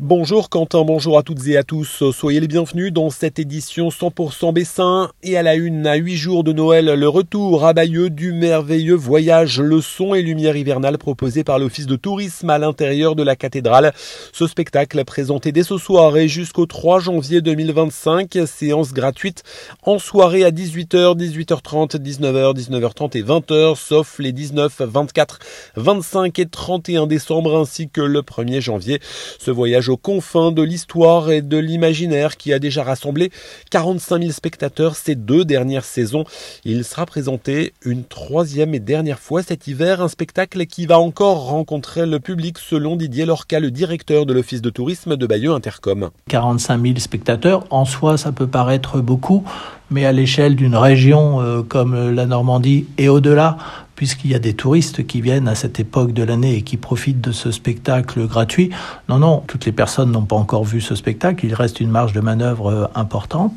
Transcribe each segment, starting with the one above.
Bonjour Quentin, bonjour à toutes et à tous. Soyez les bienvenus dans cette édition 100% Bessin. Et à la une, à 8 jours de Noël, le retour à Bayeux du merveilleux voyage Le Son et Lumière hivernale proposé par l'Office de tourisme à l'intérieur de la cathédrale. Ce spectacle présenté dès ce soir et jusqu'au 3 janvier 2025, séance gratuite en soirée à 18h, 18h30, 19h, 19h30 et 20h, sauf les 19, 24, 25 et 31 décembre ainsi que le 1er janvier. Ce voyage aux confins de l'histoire et de l'imaginaire qui a déjà rassemblé 45 000 spectateurs ces 2 dernières saisons. Il sera présenté une 3e et dernière fois cet hiver, un spectacle qui va encore rencontrer le public selon Didier Lorca, le directeur de l'Office de tourisme de Bayeux Intercom. 45 000 spectateurs, en soi ça peut paraître beaucoup, mais à l'échelle d'une région comme la Normandie et au-delà, puisqu'il y a des touristes qui viennent à cette époque de l'année et qui profitent de ce spectacle gratuit. Non, toutes les personnes n'ont pas encore vu ce spectacle, il reste une marge de manœuvre importante.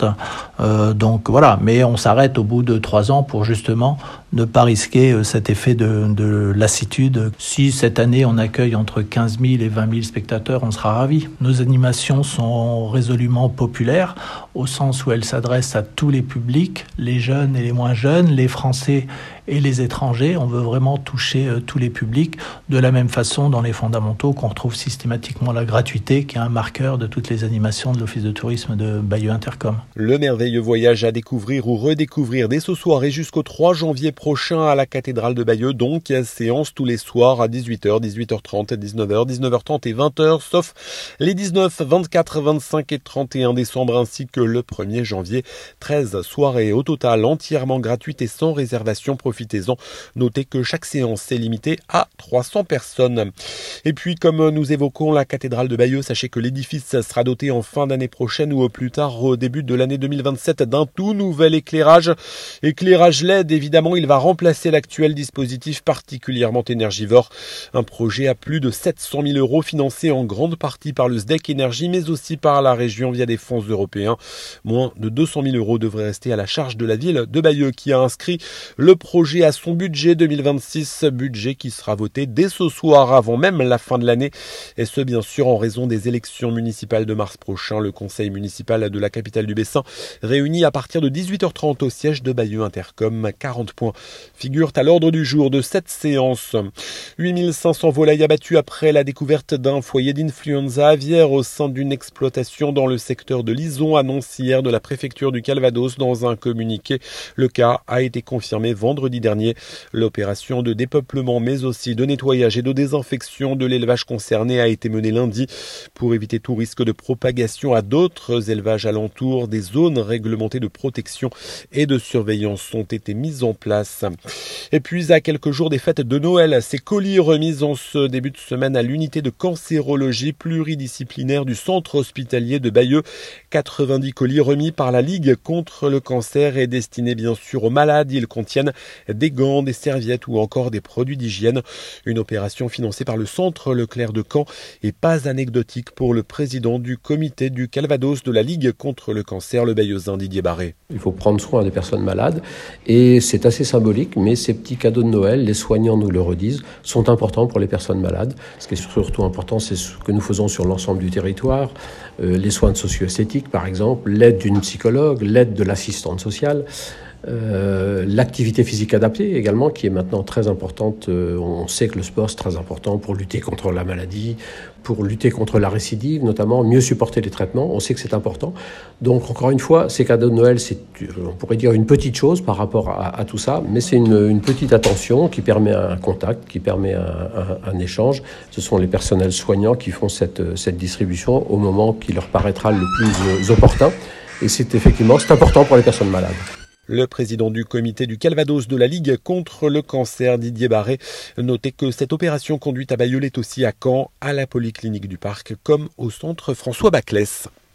Donc voilà, mais on s'arrête au bout de 3 ans pour justement ne pas risquer cet effet de lassitude. Si cette année on accueille entre 15 000 et 20 000 spectateurs, on sera ravis. Nos animations sont résolument populaires, au sens où elles s'adressent à tous les publics, les jeunes et les moins jeunes, les Français et les étrangers. On veut vraiment toucher tous les publics, de la même façon dans les fondamentaux qu'on retrouve systématiquement la gratuité, qui est un marqueur de toutes les animations de l'Office de tourisme de Bayeux Intercom. Le merveilleux voyage à découvrir ou redécouvrir dès ce soir et jusqu'au 3 janvier prochain à la cathédrale de Bayeux, donc séance tous les soirs à 18h, 18h30, 19h, 19h30 et 20h, sauf les 19, 24, 25 et 31 décembre ainsi que le 1er janvier. 13 soirées au total entièrement gratuites et sans réservation. Profitez-en. Notez que chaque séance est limitée à 300 personnes. Et puis, comme nous évoquons la cathédrale de Bayeux, sachez que l'édifice sera doté en fin d'année prochaine ou au plus tard au début de l'année 2027 d'un tout nouvel éclairage. Éclairage LED, évidemment, il va remplacer l'actuel dispositif particulièrement énergivore. Un projet à plus de 700 000 € financé en grande partie par le SDEC Énergie, mais aussi par la région via des fonds européens. Moins de 200 000 € devraient rester à la charge de la ville de Bayeux qui a inscrit le projet à son budget 2026, budget qui sera voté dès ce soir avant même la fin de l'année. Et ce, bien sûr, en raison des élections municipales de mars prochain. Le conseil municipal de la capitale du Bessin réuni à partir de 18h30 au siège de Bayeux Intercom. 40 points figurent à l'ordre du jour de cette séance. 8500 volailles abattues après la découverte d'un foyer d'influenza aviaire au sein d'une exploitation dans le secteur de Lison, annonce hier de la préfecture du Calvados dans un communiqué. Le cas a été confirmé vendredi dernier. L'opération de dépeuplement mais aussi de nettoyage et de désinfection de l'élevage concerné a été menée lundi pour éviter tout risque de propagation à d'autres élevages alentours. Des zones réglementées de protection et de surveillance ont été mises en place. Et puis à quelques jours des fêtes de Noël, ces colis remis en ce début de semaine à l'unité de cancérologie pluridisciplinaire du centre hospitalier de Bayeux. 90 colis remis par la Ligue contre le cancer et destinés bien sûr aux malades. Ils contiennent des gants, des serviettes ou encore des produits d'hygiène. Une opération financée par le centre Leclerc de Caen et pas anecdotique pour le président du comité du Calvados de la Ligue contre le cancer, le Bayeuxin Didier Barré. Il faut prendre soin des personnes malades et c'est assez symbolique, mais ces petits cadeaux de Noël, les soignants nous le redisent, sont importants pour les personnes malades. Ce qui est surtout important, c'est ce que nous faisons sur l'ensemble du territoire, les soins socio-esthétiques par exemple, l'aide d'une psychologue, l'aide de l'assistante sociale. L'activité physique adaptée également qui est maintenant très importante. On sait que le sport c'est très important pour lutter contre la maladie, pour lutter contre la récidive notamment, mieux supporter les traitements, on sait que c'est important. Donc encore une fois, ces cadeaux de Noël, c'est, on pourrait dire une petite chose par rapport à tout ça, mais c'est une petite attention qui permet un contact, qui permet un échange. Ce sont les personnels soignants qui font cette distribution au moment qui leur paraîtra le plus opportun. Et c'est important pour les personnes malades. Le président du comité du Calvados de la Ligue contre le cancer, Didier Barré, notait que cette opération conduite à Bayeux l'est aussi à Caen, à la polyclinique du Parc, comme au centre François Baclès.